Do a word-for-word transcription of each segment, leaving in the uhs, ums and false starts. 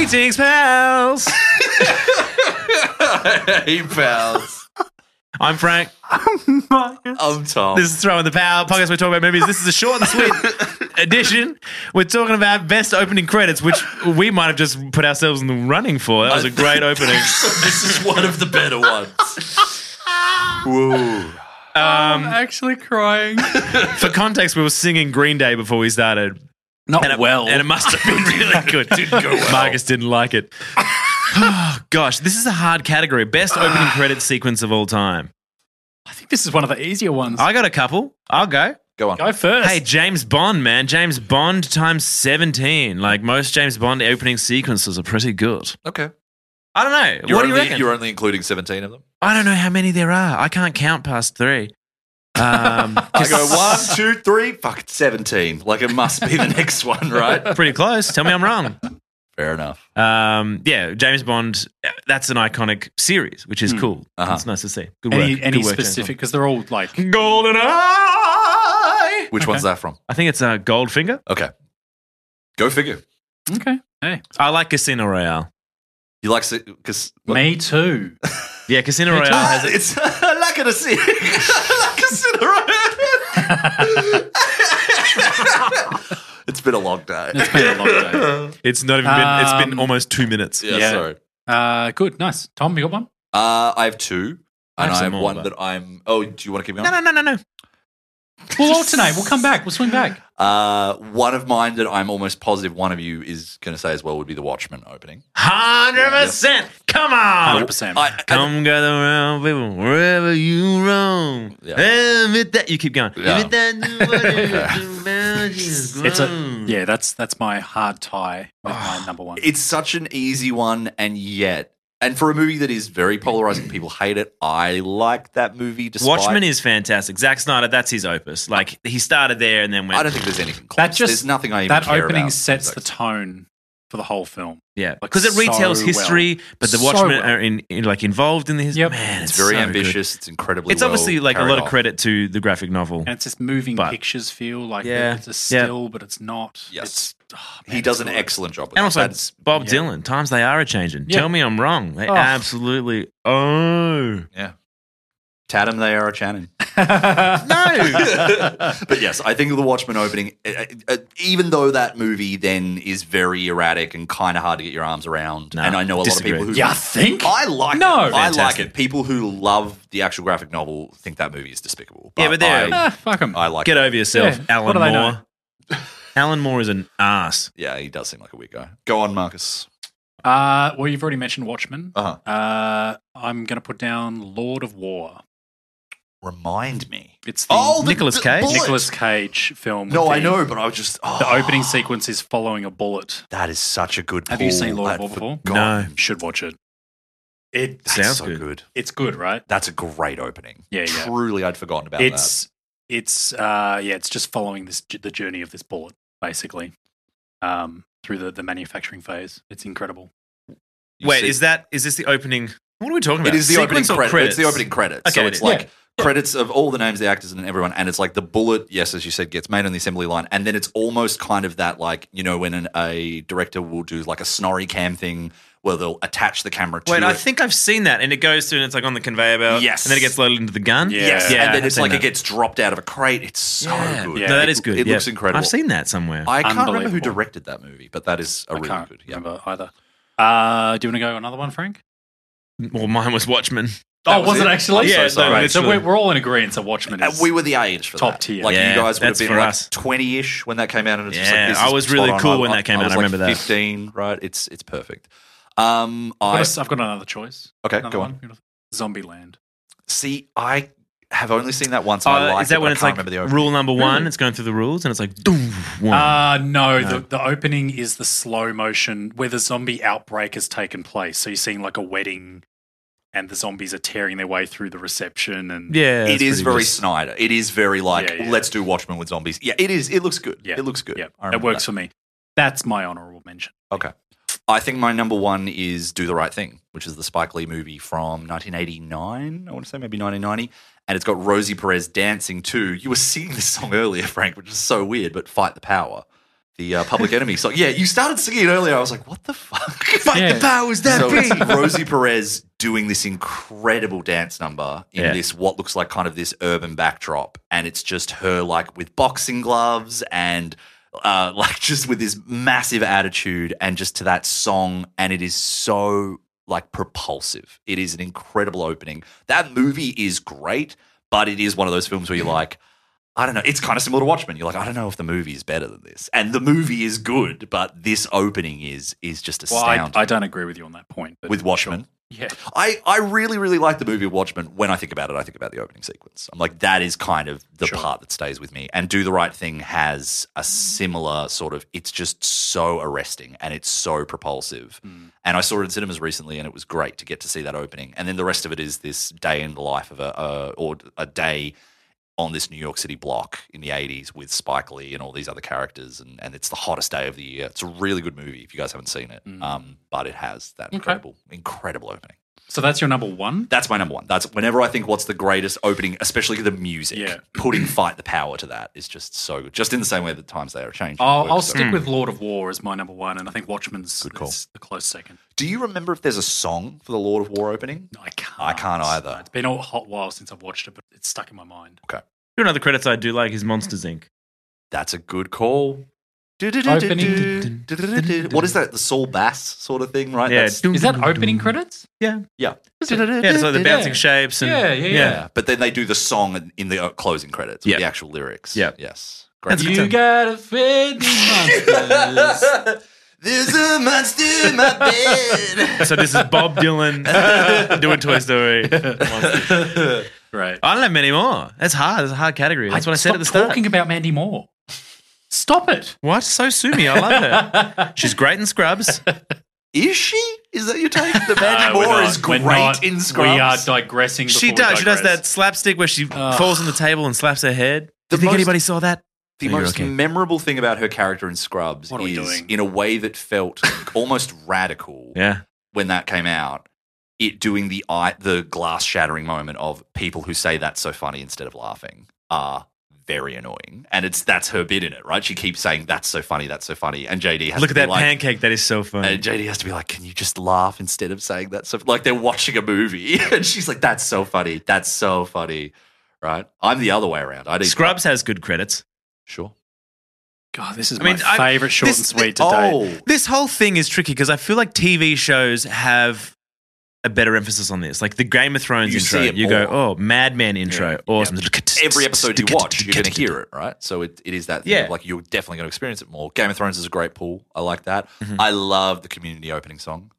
Greetings, pals. Hey, pals. I'm Frank. I'm Tom. This is Throwing the Power podcast. We're talking about movies. This is a short and sweet edition. We're talking about best opening credits, which we might have just put ourselves in the running for. That was a great opening. This is one of the better ones. Whoa. I'm actually crying. For context, we were singing Green Day before we started. Not And it, well. and it must have been really good. Didn't go well. Marcus didn't like it. Oh, gosh, this is a hard category. Best opening credit sequence of all time. I think this is one of the easier ones. I got a couple. I'll go. Go on. Go first. Hey, James Bond, man. James Bond times seventeen. Like, most James Bond opening sequences are pretty good. Okay. I don't know. You're what do you only, reckon? You're only including seventeen of them? I don't know how many there are. I can't count past three. Um, I go one, two, three, fuck, it's seventeen. Like it must be the next one, right? pretty close. Tell me I'm wrong. Fair enough. Um, yeah, James Bond, that's an iconic series, which is cool. Uh-huh. It's nice to see. Good work. any any Good work, James specific? Because they're all like. Bond. Golden Eye. Which one's that from? I think it's uh, Goldfinger. Okay. Go figure. Okay. Hey. I like Casino Royale. You like because Me too. Yeah, Casino Me too. Royale has it's I like it to see. I like to sit around. It's been a long day. It's been a long day. It's not even been. It's been Um, almost two minutes. Yeah, Yeah. sorry. Uh, good. Nice. Tom, you got one? Uh, I have two, I and have I some have more, one but- that I'm. Oh, do you want to keep going? No, no, no, no, no. We'll alternate. We'll come back. We'll swing back. Uh, one of mine that I'm almost positive one of you is going to say as well would be the Watchmen opening. Hundred percent. Come on. Hundred percent. I, I, Come gather around, people, wherever you roam. Yeah. Admit that you keep going. Yeah. Admit that new what it is about you. It's a yeah. That's that's my hard tie with my number one. it's such an easy one, and yet, and for a movie that is very polarizing, people hate it. I like that movie. Despite, Watchmen is fantastic. Zack Snyder, that's his opus. Like he started there and then went. I don't think there's anything close. That just there's nothing I even that care opening about. sets the tone for the whole film. Yeah, like, because it so retells history, well. but the So Watchmen well. are in, in like involved in the history. Yep. Man, It's it's, very so ambitious. It's incredibly. Good. It's obviously well like a carried lot of off. credit to the graphic novel. And it's this moving But- pictures feel like Yeah. it's a Yeah. still, but it's not. Yes. It's, oh, man, He does it's an good. excellent job. With And that. also That's- Bob yeah. Dylan. Times they are a changing. Yeah. Tell me I'm wrong. They Oh. absolutely oh yeah. Tatum, they are a Channing. no. But yes, I think the Watchmen opening, uh, uh, even though that movie then is very erratic and kind of hard to get your arms around, No, and I know a disagree. lot of people who Yeah, I think. I like No. it. I like Fantastic. it. People who love the actual graphic novel think that movie is despicable. Yeah, but they're- I, Ah, fuck him. I like Get it. over yourself, Yeah, Alan what do they Moore. Alan Moore is an ass. Yeah, he does seem like a weird guy. Go on, Marcus. Uh, well, you've already mentioned Watchmen. Uh-huh. Uh, I'm going to put down Lord of War. Remind me. It's the Oh, the- Nicolas the Cage? bullet. Nicolas Cage film. No, with I the- know, but I was just oh, The opening sequence is following a bullet. That is such a good. Have you pull. seen Lord of I'd War before? forgotten. No. You should watch it. It That's Sounds so good. good. it's good, right? That's a great opening. Yeah, yeah. Truly, I'd forgotten about It's it's uh yeah, it's just following this the journey of this bullet basically, um through the the manufacturing phase. It's incredible. that. You Wait, see- is that is this the opening? What are we talking about? It is the opening Sequence or credits. credits? It's the opening credits. Okay, so it it's is. like Yeah. credits of all the names, the actors, and everyone. And it's like the bullet, yes, as you said, gets made on the assembly line. And then it's almost kind of that, like, you know, when an, a director will do like a snorri cam thing where they'll attach the camera to Wait, it. I think I've seen that, and it goes through, and it's like on the conveyor belt. Yes. and then it gets loaded into the gun. Yeah. Yes, yeah, and then I've it's seen like that. it gets dropped out of a crate. It's so Yeah. good. Yeah. No, that It- is good. It yeah. looks incredible. I've seen that somewhere. I can't remember who Unbelievable. directed that movie, but that is a I really can't good. Yeah. remember either. Uh, do you want to go another one, Frank? well, mine was Watchmen. Oh, was was, it? it actually? I'm so Yeah, sorry. no, Right, so literally. we're, we're all in agreement. So Watchmen And is we were the age for top that. tier. Like Yeah, you guys would have that's been for like us. twenty-ish when that came out, and it's just Yeah, like this I is was spot really on. cool I- when that came I out. was I remember like that. fifteen, right? It's it's perfect. Um, I've I got, a, I've got another choice. okay, Another go one. on. Zombieland. See, I have only seen that once. Oh, And I like is that it, but when I it's can't like remember the opening. rule number one? It's going through the rules, and it's like doom one. Uh, no, No. The, the opening is the slow motion where the zombie outbreak has taken place. So you're seeing like a wedding and the zombies are tearing their way through the reception. And yeah, It it's is pretty very good. Snyder. It is very like, Yeah, yeah. let's do Watchmen with zombies. Yeah, it is. It looks good. Yeah. It looks good. yeah, I it remember works that. for me. That's my honorable mention. Okay. I think my number one is Do the Right Thing, which is the Spike Lee movie from nineteen eighty-nine, I want to say maybe nineteen ninety. And it's got Rosie Perez dancing too. You were singing this song earlier, Frank, which is so weird, but Fight the Power. the uh, Public Enemy song. Yeah, you started singing it earlier. I was like, what the fuck? Fight Yeah. the powers that So be. it's Rosie Perez doing this incredible dance number in Yeah. this what looks like kind of this urban backdrop, and it's just her like with boxing gloves and uh, like just with this massive attitude and just to that song, and it is so like propulsive. It is an incredible opening. That movie is great, but it is one of those films where you're like, I don't know. It's kind of similar to Watchmen. You're like, I don't know if the movie is better than this, and the movie is good, but this opening is is just Well, I, astounding. I don't agree with you on that point. But with Watchmen. sure. Yeah. I, I really, really like the movie Watchmen. When I think about it, I think about the opening sequence. I'm like, that is kind of the Sure. part that stays with me. And Do the Right Thing has a similar sort of, it's just so arresting and it's so propulsive. Mm. And I saw it in cinemas recently and it was great to get to see that opening. And then the rest of it is this day in the life of a, uh, or a day on this New York City block in the eighties with Spike Lee and all these other characters. And, and it's the hottest day of the year. It's a really good movie if you guys haven't seen it. Mm. Um, but it has that incredible, incredible opening. So that's your number one? That's my number one. That's whenever I think what's the greatest opening, especially the music, Yeah. putting Fight the Power to that is just so good. Just in the same way that times they are changing. I'll, It I'll works so stick well. with Lord of War as my number one, and I think Watchmen's Good call. is the close second. Do you remember if there's a song for the Lord of War opening? No, I can't. I can't either. It's been a hot while since I've watched it, but it's stuck in my mind. Okay. You know, other credits I do like is Monsters Incorporated. That's a good call. Opening. What is that? The Saul Bass sort of thing, right? Yeah. That's- Is that opening credits? Yeah. yeah. Yeah, it's like the bouncing Yeah. shapes. And, Yeah, yeah, yeah. Yeah. But then they do the song in the uh, closing credits with Yeah. the actual lyrics. Yeah. Yes. That's Great. a good You time. gotta feed these monsters. There's a monster in my bed. So this is Bob Dylan doing Toy Story. Monsters. Right. I don't have many more. That's hard. That's a hard category. That's what I said at the Stop start. talking about Mandy Moore. Stop it. What? So sue me. I love her. She's great in Scrubs. Is she? Is that your take? The Mandy No, we're Moore not. is We're great not. in Scrubs. We are digressing. She before we does. She does digress. that slapstick where she falls on the table and slaps her head. Do The you think most- anybody saw that? The No, you're most okay. memorable thing about her character in Scrubs What are we is, doing? in a way that felt almost radical Yeah. when that came out, it doing the eye, the glass shattering moment of people who say that's so funny instead of laughing are very annoying. And it's that's her bit in it, right? She keeps saying that's so funny, that's so funny. And J D has Look to at be that like, pancake. That is so funny. And J D has to be like, can you just laugh instead of saying that? So like they're watching a movie and she's like, that's so funny. That's so funny. Right? I'm the other way around. I need Scrubs has good credits. Sure. God, this is I mean, my I- favorite short this- and sweet to Oh, date. This whole thing is tricky because I feel like T V shows have a better emphasis on this. Like the Game of Thrones You intro, see it you go, more. oh, Mad Men intro, Yeah, awesome. every episode you watch, you're going to hear it, right? So it, it is that thing Yeah. of like you're definitely going to experience it more. Game of Thrones is a great pull. I like that. Mhm. I love the Community opening song.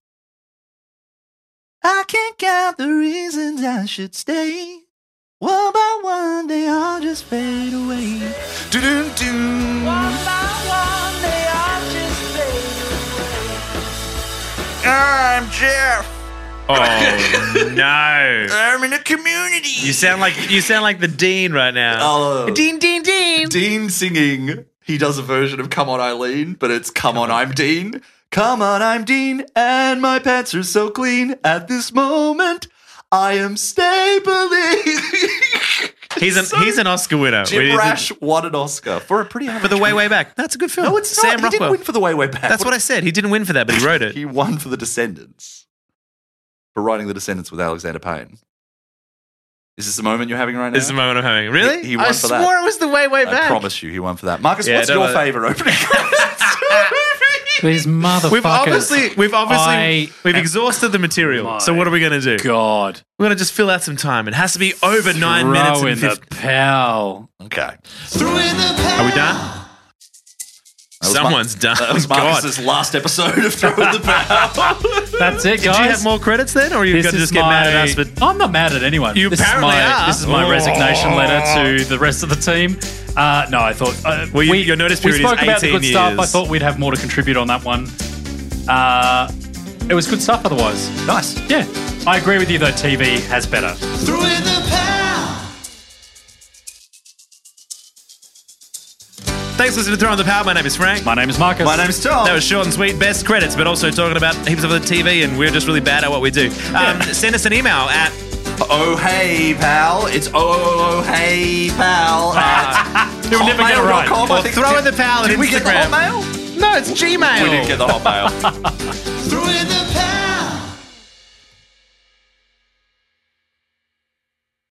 I can't count the reasons I should stay. One by one, they all just fade away. Do-do-do. One by one, they all just fade away. I'm Jeff. Oh no! I'm in a community. You sound like you sound like the Dean right now. Oh. Dean, Dean, Dean. Dean singing. He does a version of Come On Eileen, but it's Come On I'm Dean. Come on, I'm Dean, and my pants are so clean. At this moment, I am stapling. He's an So- he's an Oscar winner. Jim He's a- Rash won an Oscar for a pretty average for the way movie. way back. That's a good film. No, it's Sam not. He didn't Rockwell. win for the way way back. That's what I said. He didn't win for that, but he wrote it. He won for The Descendants. For writing The Descendants with Alexander Payne. Is this the moment you're having right now? This is the moment I'm having. Really? He- he won I for swore that. it was the way way I back. promise you, he won for that. Marcus, Yeah, what's don't your let- favourite opening credits? These motherfuckers. We've obviously we've obviously I- we've exhaused the material. My So what are we going to do? God. We're going to just fill out some time. It has to be over nine Throw minutes in and the fifty. pal. Okay. Are we done? That was Someone's Mar- done. That was God. Marcus's last episode of Throwing the Power. That's it, guys. Did you have more credits then, or are you This going to is just get mad at us? my- But I'm not mad at anyone. You this apparently is my, are. This is my Oh. resignation letter to the rest of the team. Uh, no, I thought uh, Well, you- we, your notice we period is spoke about the eighteen good stuff. I years. thought we'd have more to contribute on that one. Uh, it was good stuff. Otherwise, Nice. yeah, I agree with you though. T V has better. thanks for listening to Throw on the Power. My name is Frank. My name is Marcus. My name's Tom. That was short and sweet, best credits, but also talking about heaps of the T V, and we're just really bad at what we do. Um, send us an email at Oh hey pal, it's oh oh oh hey pal at You'll never get it right. hotmail dot com. Or I think- throw in did- the pal at Did we get the Instagram. Hotmail? No, it's Gmail. We didn't get the Hotmail. Throw in the